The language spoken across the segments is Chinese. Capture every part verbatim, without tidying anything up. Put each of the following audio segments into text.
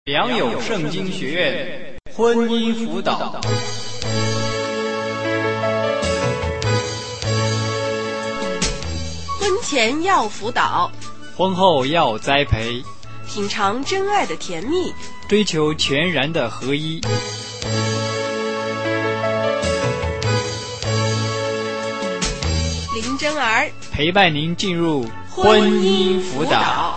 良友圣经学院婚姻辅导， 婚前要辅导， 婚后要栽培， 品尝真爱的甜蜜， 追求全然的合一。 林真儿陪伴您进入婚姻辅导。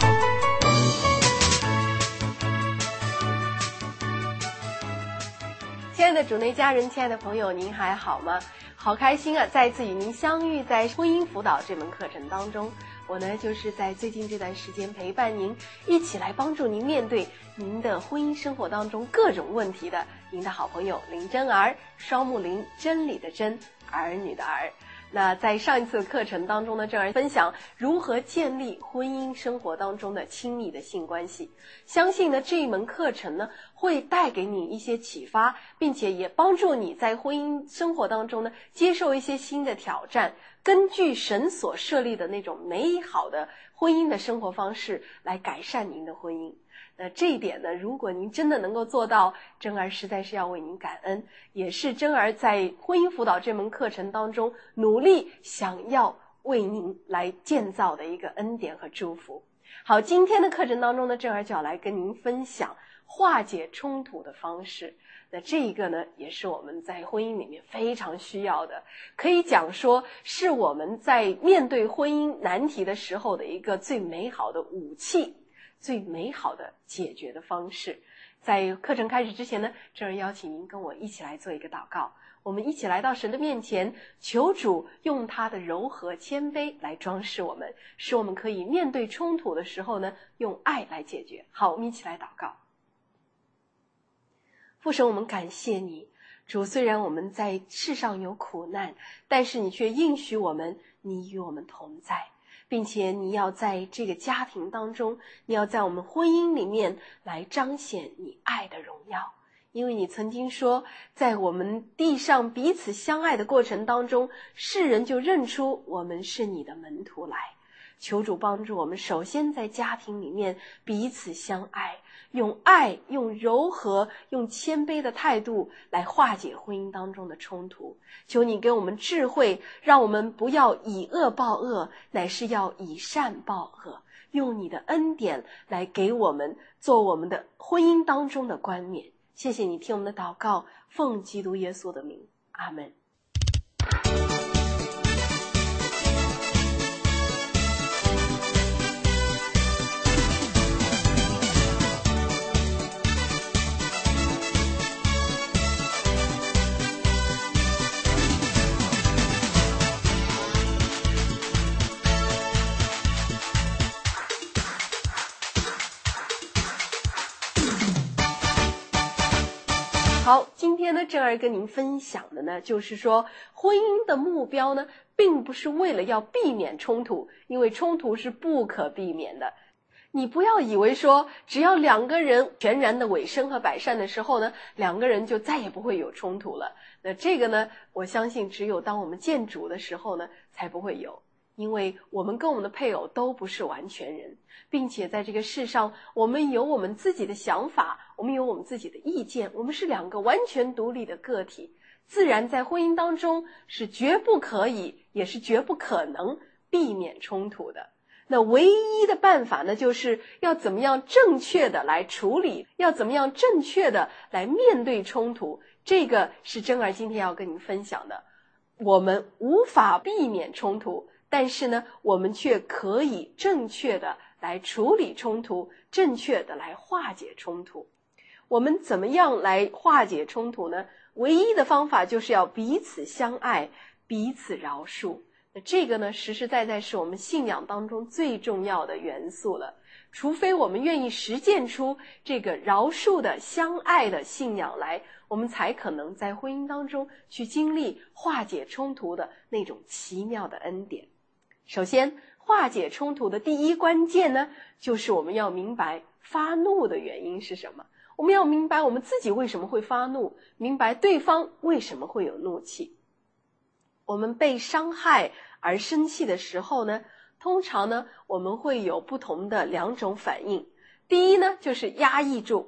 亲爱的主内家人，亲爱的朋友，您还好吗？好开心啊，再次与您相遇在婚姻辅导这门课程当中。我呢就是在最近这段时间陪伴您，一起来帮助您面对您的婚姻生活当中各种问题的您的好朋友林真儿，双木林，真理的真，儿女的儿。那在上一次的课程当中呢，正儿分享如何建立婚姻生活当中的亲密的性关系。相信呢这一门课程呢会带给你一些启发，并且也帮助你在婚姻生活当中呢接受一些新的挑战，根据神所设立的那种美好的婚姻的生活方式来改善您的婚姻。那这一点呢，如果您真的能够做到，真儿实在是要为您感恩，也是真儿在婚姻辅导这门课程当中努力想要为您来建造的一个恩典和祝福。好，今天的课程当中呢，真儿就要来跟您分享化解冲突的方式。那这一个呢，也是我们在婚姻里面非常需要的，可以讲说是我们在面对婚姻难题的时候的一个最美好的武器，最美好的解决的方式。在课程开始之前呢，这儿邀请您跟我一起来做一个祷告。我们一起来到神的面前，求主用他的柔和谦卑来装饰我们，使我们可以面对冲突的时候呢，用爱来解决。好，我们一起来祷告。父神，我们感谢你，主，虽然我们在世上有苦难，但是你却应许我们，你与我们同在，并且你要在这个家庭当中，你要在我们婚姻里面来彰显你爱的荣耀。因为你曾经说，在我们地上彼此相爱的过程当中，世人就认出我们是你的门徒来。求主帮助我们，首先在家庭里面彼此相爱，用爱，用柔和，用谦卑的态度来化解婚姻当中的冲突。求你给我们智慧，让我们不要以恶报恶，乃是要以善报恶，用你的恩典来给我们做我们的婚姻当中的冠冕。谢谢你听我们的祷告，奉基督耶稣的名，阿们。好，今天呢，正儿跟您分享的呢，就是说婚姻的目标呢，并不是为了要避免冲突，因为冲突是不可避免的。你不要以为说只要两个人全然的委身和摆善的时候呢，两个人就再也不会有冲突了。那这个呢，我相信只有当我们见主的时候呢，才不会有。因为我们跟我们的配偶都不是完全人，并且在这个世上，我们有我们自己的想法，我们有我们自己的意见，我们是两个完全独立的个体，自然在婚姻当中是绝不可以，也是绝不可能避免冲突的。那唯一的办法呢，就是要怎么样正确的来处理，要怎么样正确的来面对冲突，这个是真儿今天要跟您分享的。我们无法避免冲突，但是呢，我们却可以正确的来处理冲突，正确的来化解冲突。我们怎么样来化解冲突呢？唯一的方法就是要彼此相爱，彼此饶恕。那这个呢，实实在在是我们信仰当中最重要的元素了。除非我们愿意实践出这个饶恕的相爱的信仰来，我们才可能在婚姻当中去经历化解冲突的那种奇妙的恩典。首先，化解冲突的第一关键呢，就是我们要明白发怒的原因是什么。我们要明白我们自己为什么会发怒，明白对方为什么会有怒气。我们被伤害而生气的时候呢，通常呢，我们会有不同的两种反应。第一呢，就是压抑住，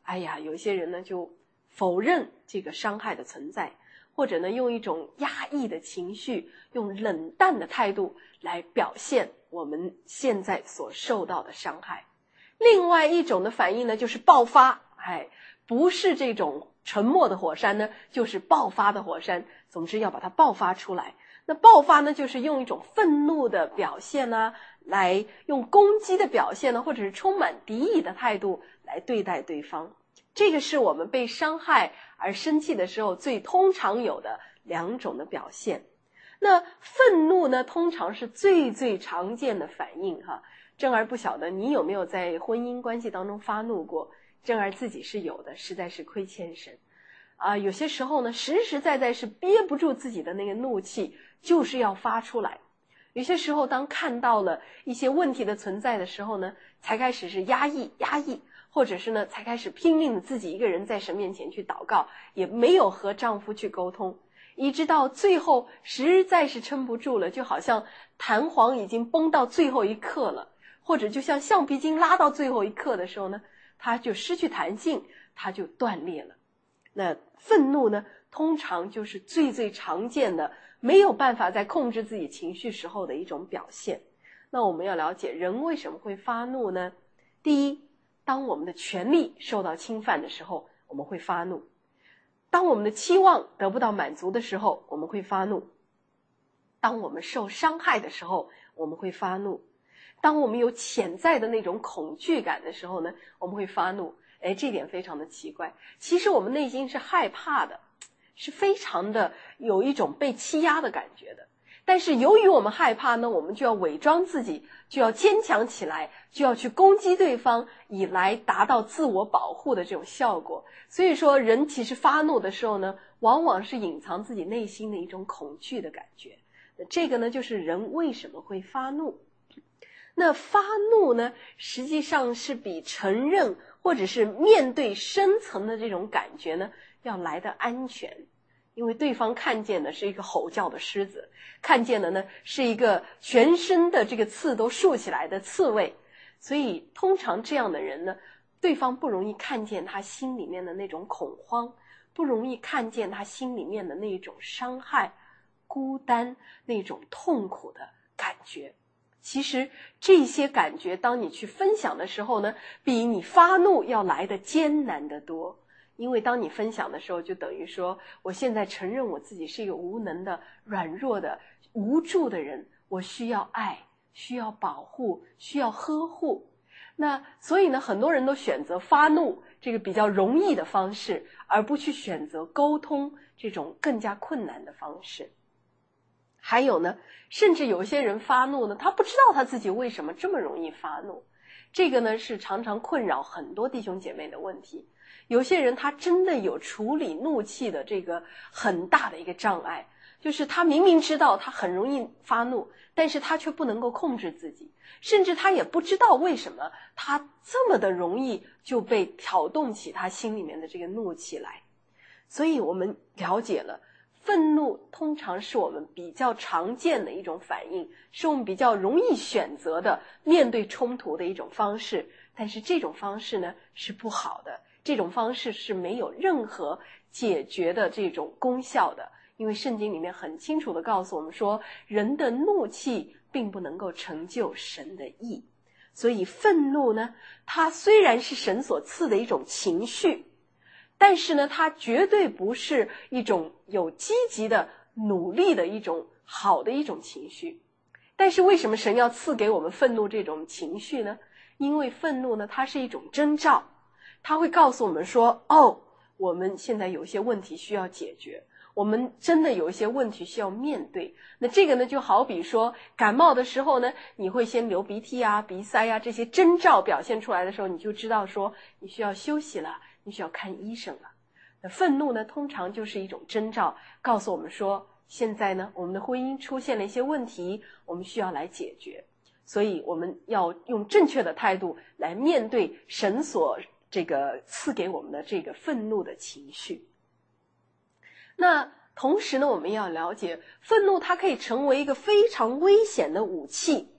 哎呀，有些人呢就否认这个伤害的存在，或者呢用一种压抑的情绪，用冷淡的态度来表现我们现在所受到的伤害。另外一种的反应呢就是爆发，哎，不是这种沉默的火山呢，就是爆发的火山，总之要把它爆发出来。那爆发呢就是用一种愤怒的表现啊，来用攻击的表现呢，或者是充满敌意的态度来对待对方。这个是我们被伤害而生气的时候最通常有的两种的表现。那愤怒呢通常是最最常见的反应哈。正儿不晓得你有没有在婚姻关系当中发怒过，正儿自己是有的，实在是亏欠神啊。有些时候呢实实在在是憋不住自己的那个怒气，就是要发出来。有些时候当看到了一些问题的存在的时候呢，才开始是压抑压抑，或者是呢才开始拼命的自己一个人在神面前去祷告，也没有和丈夫去沟通，一直到最后实在是撑不住了，就好像弹簧已经绷到最后一刻了，或者就像橡皮筋拉到最后一刻的时候呢，它就失去弹性，它就断裂了。那愤怒呢通常就是最最常见的没有办法再控制自己情绪时候的一种表现。那我们要了解人为什么会发怒呢？第一，当我们的权利受到侵犯的时候，我们会发怒；当我们的期望得不到满足的时候，我们会发怒；当我们受伤害的时候，我们会发怒；当我们有潜在的那种恐惧感的时候呢，我们会发怒。哎，这点非常的奇怪，其实我们内心是害怕的，是非常的有一种被欺压的感觉的。但是由于我们害怕呢，我们就要伪装自己，就要坚强起来，就要去攻击对方，以来达到自我保护的这种效果。所以说人其实发怒的时候呢，往往是隐藏自己内心的一种恐惧的感觉。这个呢就是人为什么会发怒。那发怒呢实际上是比承认或者是面对深层的这种感觉呢要来得安全。因为对方看见的是一个吼叫的狮子，看见的呢是一个全身的这个刺都竖起来的刺猬，所以通常这样的人呢，对方不容易看见他心里面的那种恐慌，不容易看见他心里面的那种伤害、孤单、那种痛苦的感觉。其实这些感觉当你去分享的时候呢，比你发怒要来得艰难得多。因为当你分享的时候，就等于说我现在承认我自己是一个无能的、软弱的、无助的人，我需要爱，需要保护，需要呵护。那所以呢，很多人都选择发怒这个比较容易的方式，而不去选择沟通这种更加困难的方式。还有呢，甚至有些人发怒呢，他不知道他自己为什么这么容易发怒。这个呢是常常困扰很多弟兄姐妹的问题。有些人他真的有处理怒气的这个很大的一个障碍，就是他明明知道他很容易发怒，但是他却不能够控制自己，甚至他也不知道为什么他这么的容易就被挑动起他心里面的这个怒气来。所以我们了解了愤怒通常是我们比较常见的一种反应，是我们比较容易选择的面对冲突的一种方式，但是这种方式呢是不好的，这种方式是没有任何解决的这种功效的。因为圣经里面很清楚地告诉我们说，人的怒气并不能够成就神的义。所以愤怒呢，它虽然是神所赐的一种情绪，但是呢，它绝对不是一种有积极的努力的一种好的一种情绪。但是为什么神要赐给我们愤怒这种情绪呢？因为愤怒呢，它是一种征兆，它会告诉我们说，哦，我们现在有一些问题需要解决，我们真的有一些问题需要面对。那这个呢，就好比说感冒的时候呢，你会先流鼻涕啊、鼻塞啊，这些征兆表现出来的时候，你就知道说你需要休息了，你需要看医生了。那愤怒呢，通常就是一种征兆，告诉我们说，现在呢，我们的婚姻出现了一些问题，我们需要来解决。所以我们要用正确的态度来面对神所这个赐给我们的这个愤怒的情绪。那同时呢，我们要了解，愤怒它可以成为一个非常危险的武器。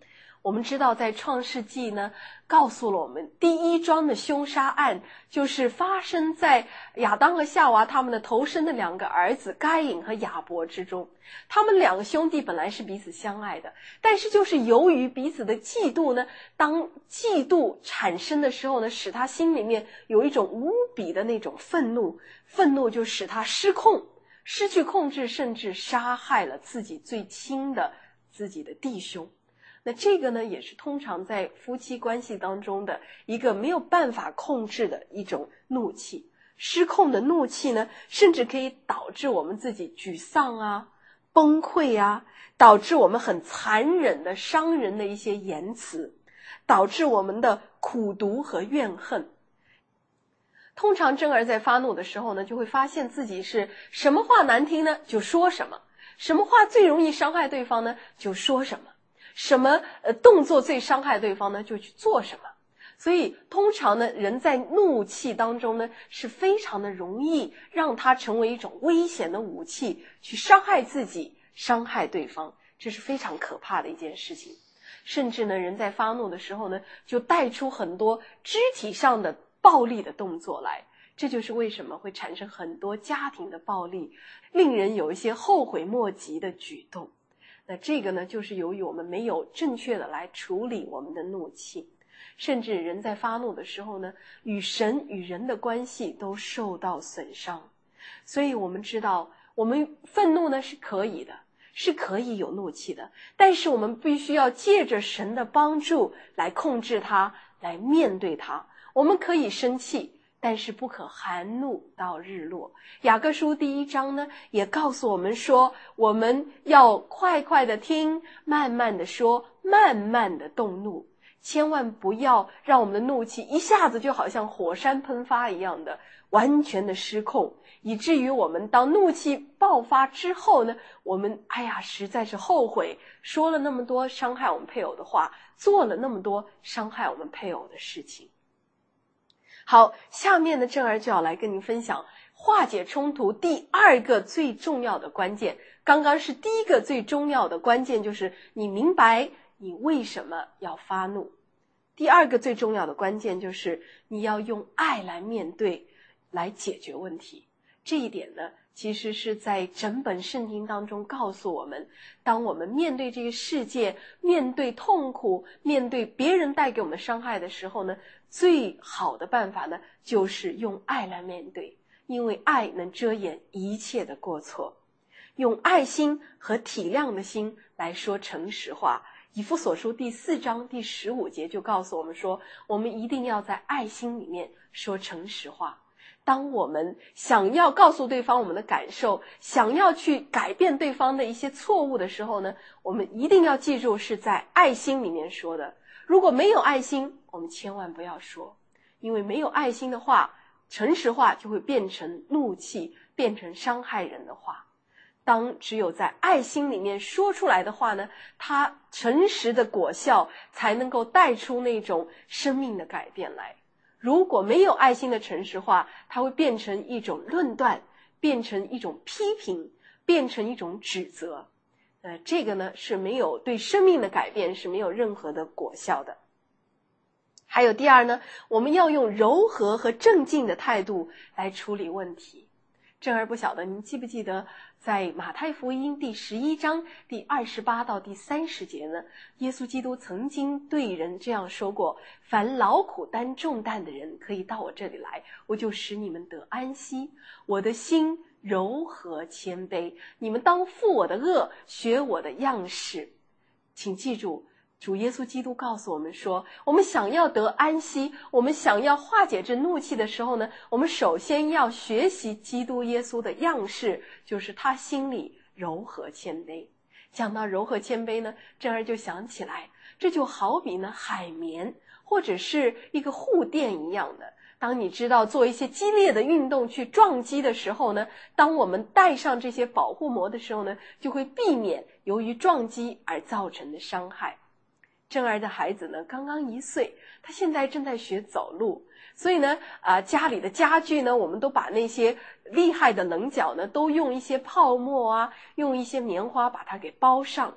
我们知道在创世纪呢告诉了我们，第一桩的凶杀案就是发生在亚当和夏娃他们的头生的两个儿子该隐和亚伯之中。他们两个兄弟本来是彼此相爱的，但是就是由于彼此的嫉妒呢，当嫉妒产生的时候呢，使他心里面有一种无比的那种愤怒，愤怒就使他失控，失去控制，甚至杀害了自己最亲的自己的弟兄。那这个呢，也是通常在夫妻关系当中的一个没有办法控制的一种怒气。失控的怒气呢，甚至可以导致我们自己沮丧啊、崩溃啊，导致我们很残忍的伤人的一些言辞，导致我们的苦毒和怨恨。通常真儿在发怒的时候呢，就会发现自己是什么话难听呢就说什么，什么话最容易伤害对方呢就说什么，什么呃动作最伤害对方呢就去做什么。所以通常呢，人在怒气当中呢是非常的容易让它成为一种危险的武器，去伤害自己，伤害对方，这是非常可怕的一件事情。甚至呢，人在发怒的时候呢，就带出很多肢体上的暴力的动作来，这就是为什么会产生很多家庭的暴力，令人有一些后悔莫及的举动。那这个呢，就是由于我们没有正确的来处理我们的怒气，甚至人在发怒的时候呢，与神与人的关系都受到损伤。所以我们知道，我们愤怒呢是可以的，是可以有怒气的，但是我们必须要借着神的帮助来控制它，来面对它。我们可以生气，但是不可含怒到日落。雅各书第一章呢，也告诉我们说，我们要快快的听，慢慢的说，慢慢的动怒。千万不要让我们的怒气一下子就好像火山喷发一样的完全的失控，以至于我们当怒气爆发之后呢，我们哎呀实在是后悔，说了那么多伤害我们配偶的话，做了那么多伤害我们配偶的事情。好，下面呢，正儿就要来跟您分享化解冲突第二个最重要的关键。刚刚是第一个最重要的关键，就是你明白你为什么要发怒。第二个最重要的关键就是你要用爱来面对，来解决问题。这一点呢，其实是在整本圣经当中告诉我们，当我们面对这个世界，面对痛苦，面对别人带给我们伤害的时候呢，最好的办法呢，就是用爱来面对，因为爱能遮掩一切的过错。用爱心和体谅的心来说诚实话。以弗所书第四章第十五节就告诉我们说，我们一定要在爱心里面说诚实话。当我们想要告诉对方我们的感受，想要去改变对方的一些错误的时候呢，我们一定要记住是在爱心里面说的。如果没有爱心，我们千万不要说，因为没有爱心的话，诚实话就会变成怒气，变成伤害人的话。当只有在爱心里面说出来的话呢，它诚实的果效才能够带出那种生命的改变来。如果没有爱心的诚实话，它会变成一种论断，变成一种批评，变成一种指责。呃，这个呢是没有对生命的改变是没有任何的果效的。还有第二呢，我们要用柔和和正静的态度来处理问题。正儿不晓得您记不记得，在马太福音第十一章第二十八到第三十节呢，耶稣基督曾经对人这样说过，凡劳苦担重担的人可以到我这里来，我就使你们得安息。我的心柔和谦卑，你们当负我的恶，学我的样式。请记住，主耶稣基督告诉我们说，我们想要得安息，我们想要化解这怒气的时候呢，我们首先要学习基督耶稣的样式，就是他心里柔和谦卑。讲到柔和谦卑呢，正儿就想起来，这就好比呢海绵或者是一个护垫一样的。当你知道做一些激烈的运动去撞击的时候呢，当我们戴上这些保护膜的时候呢，就会避免由于撞击而造成的伤害。正儿的孩子呢刚刚一岁，他现在正在学走路，所以呢啊、呃，家里的家具呢，我们都把那些厉害的棱角呢都用一些泡沫啊，用一些棉花把它给包上，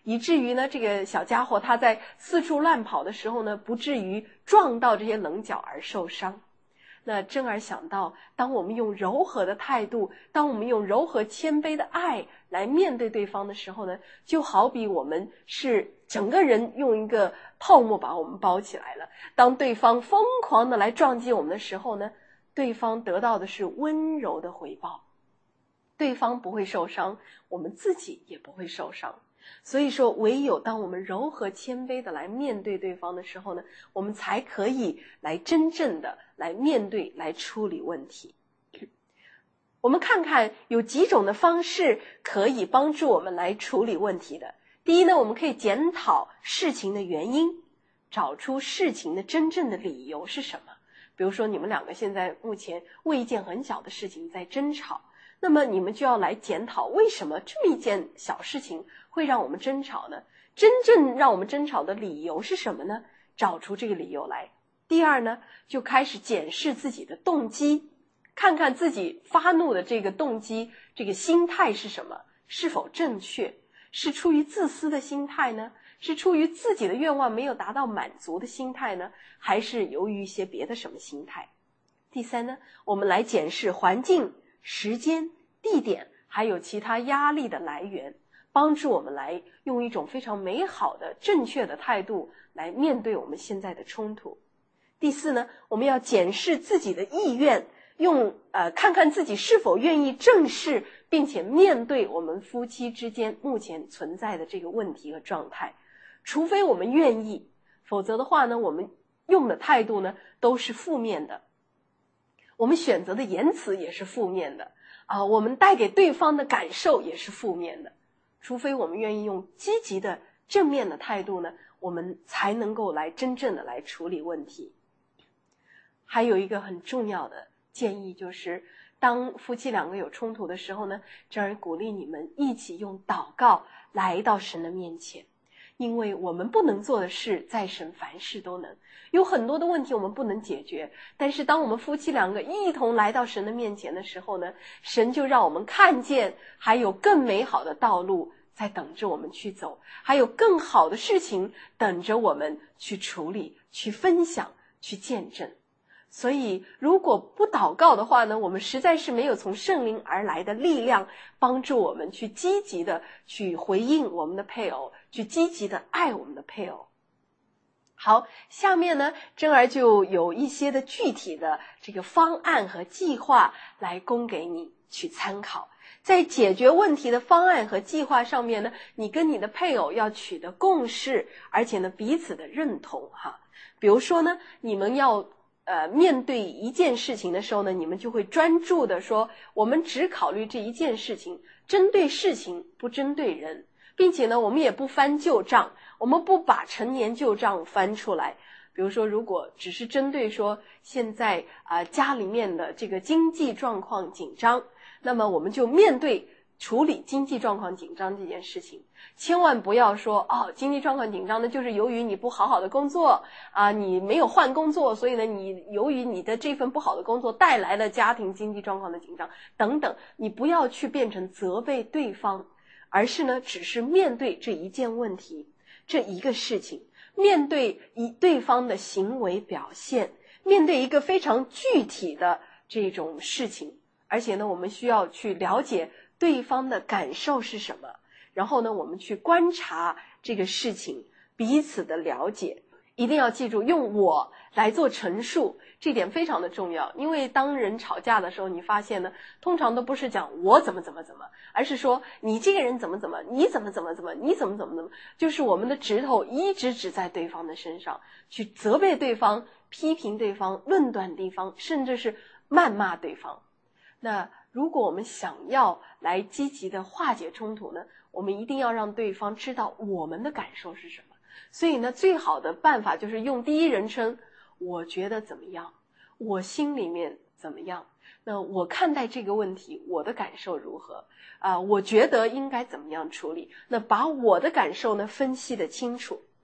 以至于呢这个小家伙他在四处乱跑的时候呢，不至于撞到这些棱角而受伤。那珍儿想到，当我们用柔和的态度，当我们用柔和谦卑的爱来面对对方的时候呢，就好比我们是整个人用一个泡沫把我们包起来了。当对方疯狂的来撞击我们的时候呢，对方得到的是温柔的回报，对方不会受伤，我们自己也不会受伤。所以说，唯有当我们柔和谦卑的来面对对方的时候呢，我们才可以来真正的来面对，来处理问题。我们看看有几种的方式可以帮助我们来处理问题的。第一呢，我们可以检讨事情的原因，找出事情的真正的理由是什么。比如说，你们两个现在目前为一件很小的事情在争吵，那么你们就要来检讨为什么这么一件小事情会让我们争吵呢？真正让我们争吵的理由是什么呢？找出这个理由来。第二呢，就开始检视自己的动机，看看自己发怒的这个动机，这个心态是什么，是否正确，是出于自私的心态呢？是出于自己的愿望没有达到满足的心态呢？还是由于一些别的什么心态？第三呢，我们来检视环境、时间、地点，还有其他压力的来源，帮助我们来用一种非常美好的、正确的态度来面对我们现在的冲突。第四呢，我们要检视自己的意愿，用呃看看自己是否愿意正视并且面对我们夫妻之间目前存在的这个问题和状态。除非我们愿意，否则的话呢，我们用的态度呢都是负面的，我们选择的言辞也是负面的啊、呃，我们带给对方的感受也是负面的。除非我们愿意用积极的正面的态度呢，我们才能够来真正的来处理问题。还有一个很重要的建议，就是当夫妻两个有冲突的时候呢，这儿鼓励你们一起用祷告来到神的面前。因为我们不能做的事，在神凡事都能。有很多的问题我们不能解决，但是当我们夫妻两个一同来到神的面前的时候呢，神就让我们看见还有更美好的道路在等着我们去走，还有更好的事情等着我们去处理、去分享、去见证。所以如果不祷告的话呢，我们实在是没有从圣灵而来的力量帮助我们去积极的去回应我们的配偶，去积极的爱我们的配偶。好，下面呢，珍儿就有一些的具体的这个方案和计划来供给你去参考。在解决问题的方案和计划上面呢，你跟你的配偶要取得共识，而且呢彼此的认同哈。比如说呢，你们要呃，面对一件事情的时候呢，你们就会专注的说，我们只考虑这一件事情，针对事情，不针对人，并且呢，我们也不翻旧账，我们不把陈年旧账翻出来。比如说，如果只是针对说现在啊、呃、家里面的这个经济状况紧张，那么我们就面对处理经济状况紧张这件事情，千万不要说哦，经济状况紧张呢，就是由于你不好好的工作啊，你没有换工作，所以呢，你由于你的这份不好的工作带来了家庭经济状况的紧张等等，你不要去变成责备对方，而是呢，只是面对这一件问题，这一个事情，面对一对方的行为表现，面对一个非常具体的这种事情，而且呢，我们需要去了解对方的感受是什么，然后呢，我们去观察这个事情，彼此的了解。一定要记住，用我来做陈述，这点非常的重要。因为当人吵架的时候，你发现呢，通常都不是讲我怎么怎么怎么，而是说你这个人怎么怎么，你怎么怎么怎么，你怎么怎么怎么，就是我们的指头一直指在对方的身上，去责备对方、批评对方、论断对方，甚至是谩骂对方。那如果我们想要来积极的化解冲突呢，我们一定要让对方知道我们的感受是什么。所以呢，最好的办法就是用第一人称，我觉得怎么样，我心里面怎么样，那我看待这个问题，我的感受如何啊、呃？我觉得应该怎么样处理，那把我的感受呢分析得清楚。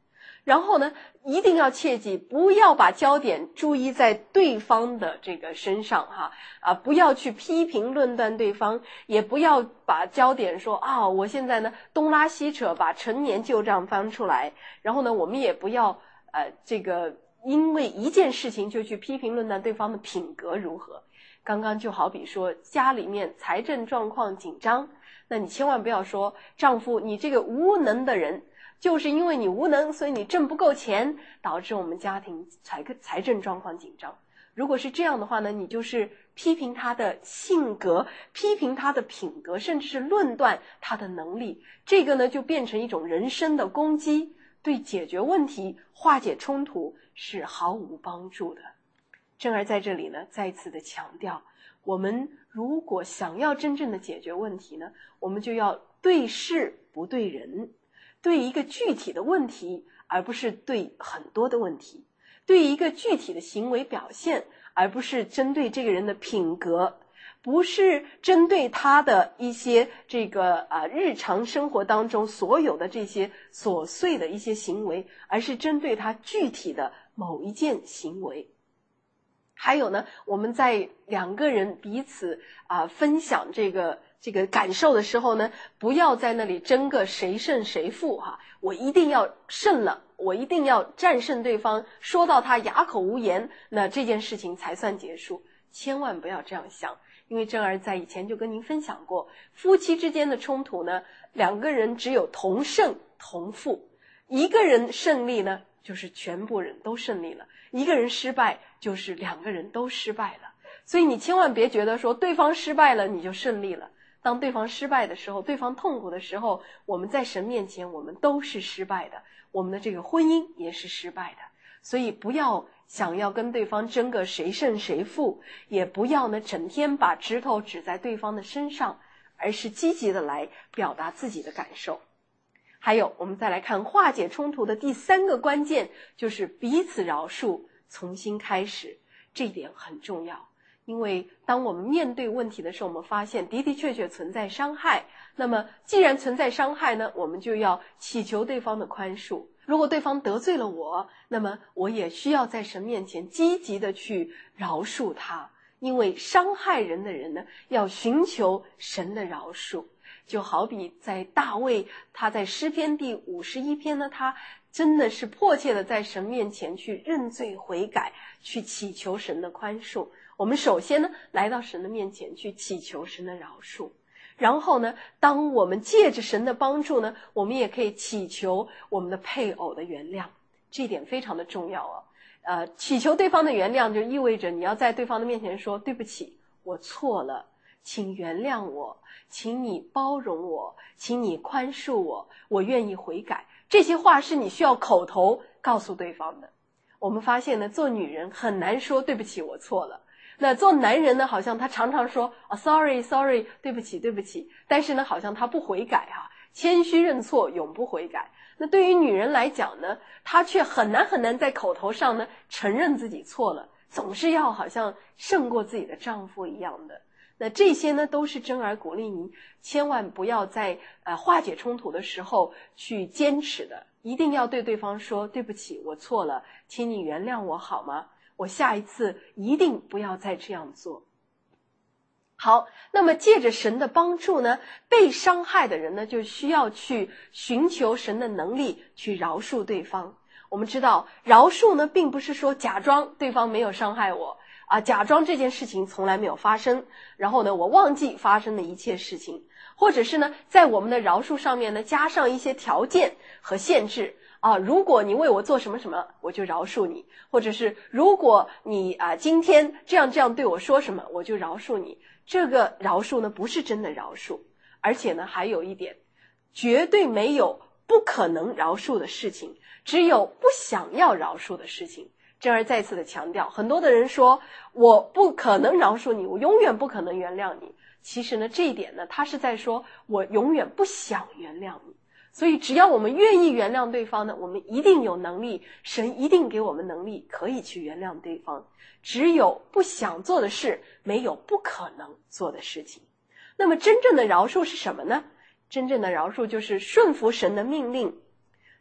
然后呢，一定要切记，不要把焦点注意在对方的这个身上哈，啊，不要去批评论断对方，也不要把焦点说啊，我现在呢东拉西扯，把陈年旧账翻出来。然后呢，我们也不要呃这个因为一件事情就去批评论断对方的品格如何。刚刚就好比说家里面财政状况紧张，那你千万不要说丈夫你这个无能的人，就是因为你无能，所以你挣不够钱，导致我们家庭财财政状况紧张。如果是这样的话呢，你就是批评他的性格，批评他的品格，甚至是论断他的能力，这个呢就变成一种人身的攻击，对解决问题、化解冲突是毫无帮助的。珍儿在这里呢再次的强调，我们如果想要真正的解决问题呢，我们就要对事不对人，对一个具体的问题，而不是对很多的问题，对一个具体的行为表现，而不是针对这个人的品格，不是针对他的一些这个啊日常生活当中所有的这些琐碎的一些行为，而是针对他具体的某一件行为。还有呢，我们在两个人彼此啊分享这个这个感受的时候呢，不要在那里争个谁胜谁负哈，我一定要胜了，我一定要战胜对方，说到他哑口无言，那这件事情才算结束。千万不要这样想，因为珍儿在以前就跟您分享过，夫妻之间的冲突呢，两个人只有同胜同负，一个人胜利呢，就是全部人都胜利了，一个人失败就是两个人都失败了。所以你千万别觉得说对方失败了你就胜利了，当对方失败的时候，对方痛苦的时候，我们在神面前我们都是失败的，我们的这个婚姻也是失败的。所以不要想要跟对方争个谁胜谁负，也不要呢整天把指头指在对方的身上，而是积极的来表达自己的感受。还有我们再来看化解冲突的第三个关键，就是彼此饶恕，重新开始。这一点很重要，因为当我们面对问题的时候，我们发现的的确确存在伤害，那么既然存在伤害呢，我们就要祈求对方的宽恕。如果对方得罪了我，那么我也需要在神面前积极的去饶恕他，因为伤害人的人呢，要寻求神的饶恕。就好比在大卫，他在诗篇第五十一篇呢，他真的是迫切的在神面前去认罪悔改，去祈求神的宽恕。我们首先呢，来到神的面前去祈求神的饶恕，然后呢，当我们借着神的帮助呢，我们也可以祈求我们的配偶的原谅，这一点非常的重要哦。呃，祈求对方的原谅，就意味着你要在对方的面前说，对不起，我错了，请原谅我，请你包容我，请你宽恕我，我愿意悔改。这些话是你需要口头告诉对方的。我们发现呢，做女人很难说对不起我错了，那做男人呢，好像他常常说、oh, sorry sorry 对不起对不起，但是呢好像他不悔改哈、啊，谦虚认错永不悔改。那对于女人来讲呢，她却很难很难在口头上呢承认自己错了，总是要好像胜过自己的丈夫一样的。那这些呢都是珍儿鼓励您千万不要在呃化解冲突的时候去坚持的，一定要对对方说，对不起我错了，请你原谅我好吗？我下一次一定不要再这样做。好，那么借着神的帮助呢，被伤害的人呢就需要去寻求神的能力去饶恕对方。我们知道饶恕呢并不是说假装对方没有伤害我啊，假装这件事情从来没有发生，然后呢我忘记发生的一切事情，或者是呢在我们的饶恕上面呢加上一些条件和限制啊，如果你为我做什么什么我就饶恕你，或者是如果你啊今天这样这样对我说什么我就饶恕你。这个饶恕呢不是真的饶恕，而且呢还有一点，绝对没有不可能饶恕的事情，只有不想要饶恕的事情。珍儿再次的强调，很多的人说我不可能饶恕你，我永远不可能原谅你，其实呢这一点呢他是在说我永远不想原谅你。所以只要我们愿意原谅对方呢，我们一定有能力，神一定给我们能力可以去原谅对方。只有不想做的事，没有不可能做的事情。那么真正的饶恕是什么呢？真正的饶恕就是顺服神的命令，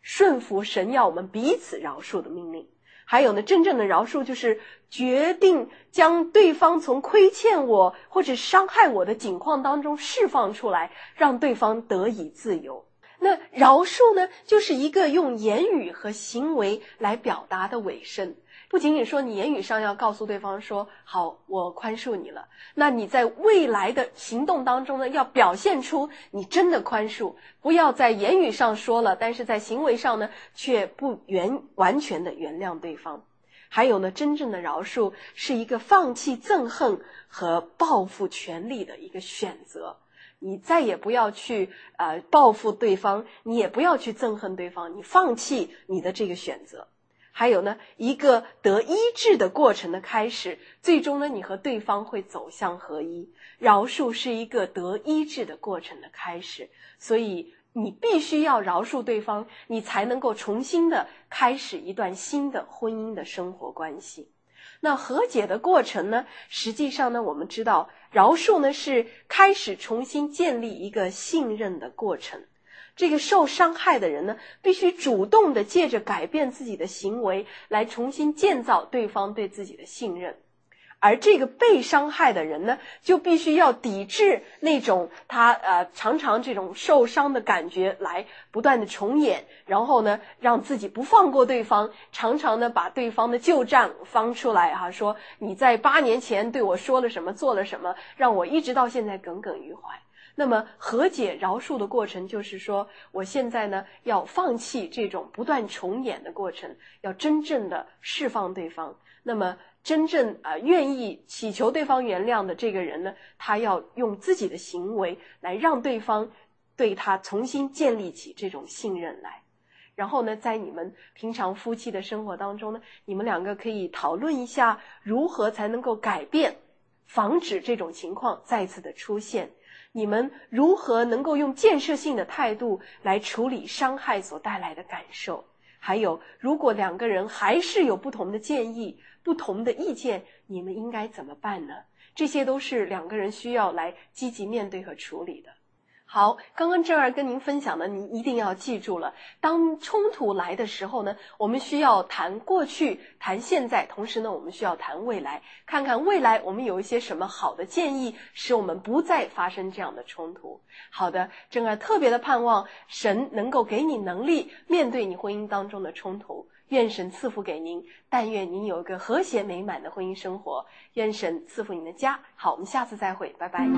顺服神要我们彼此饶恕的命令。还有呢，真正的饶恕就是决定将对方从亏欠我或者伤害我的境况当中释放出来，让对方得以自由。那饶恕呢，就是一个用言语和行为来表达的委身。不仅仅说你言语上要告诉对方说好，我宽恕你了，那你在未来的行动当中呢，要表现出你真的宽恕，不要在言语上说了，但是在行为上呢却不原完全的原谅对方。还有呢，真正的饶恕是一个放弃憎恨和报复权利的一个选择。你再也不要去呃报复对方，你也不要去憎恨对方，你放弃你的这个选择。还有呢，一个得医治的过程的开始，最终呢，你和对方会走向合一。饶恕是一个得医治的过程的开始，所以你必须要饶恕对方，你才能够重新的开始一段新的婚姻的生活关系。那和解的过程呢，实际上呢，我们知道饶恕呢是开始重新建立一个信任的过程。这个受伤害的人呢，必须主动的借着改变自己的行为来重新建造对方对自己的信任。而这个被伤害的人呢，就必须要抵制那种他呃常常这种受伤的感觉来不断的重演，然后呢让自己不放过对方，常常呢把对方的旧账翻出来哈、啊，说你在八年前对我说了什么，做了什么，让我一直到现在耿耿于怀。那么和解饶恕的过程就是说，我现在呢要放弃这种不断重演的过程，要真正的释放对方。那么真正呃愿意祈求对方原谅的这个人呢，他要用自己的行为来让对方对他重新建立起这种信任来。然后呢，在你们平常夫妻的生活当中呢，你们两个可以讨论一下如何才能够改变，防止这种情况再次的出现。你们如何能够用建设性的态度来处理伤害所带来的感受？还有，如果两个人还是有不同的建议、不同的意见，你们应该怎么办呢？这些都是两个人需要来积极面对和处理的。好，刚刚正儿跟您分享的，您一定要记住了。当冲突来的时候呢，我们需要谈过去，谈现在，同时呢，我们需要谈未来，看看未来我们有一些什么好的建议，使我们不再发生这样的冲突。好的，正儿特别的盼望神能够给你能力面对你婚姻当中的冲突。愿神赐福给您，但愿您有一个和谐美满的婚姻生活。愿神赐福您的家。好，我们下次再会，拜拜。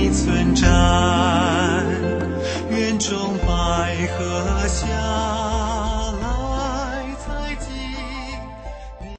园中百合香。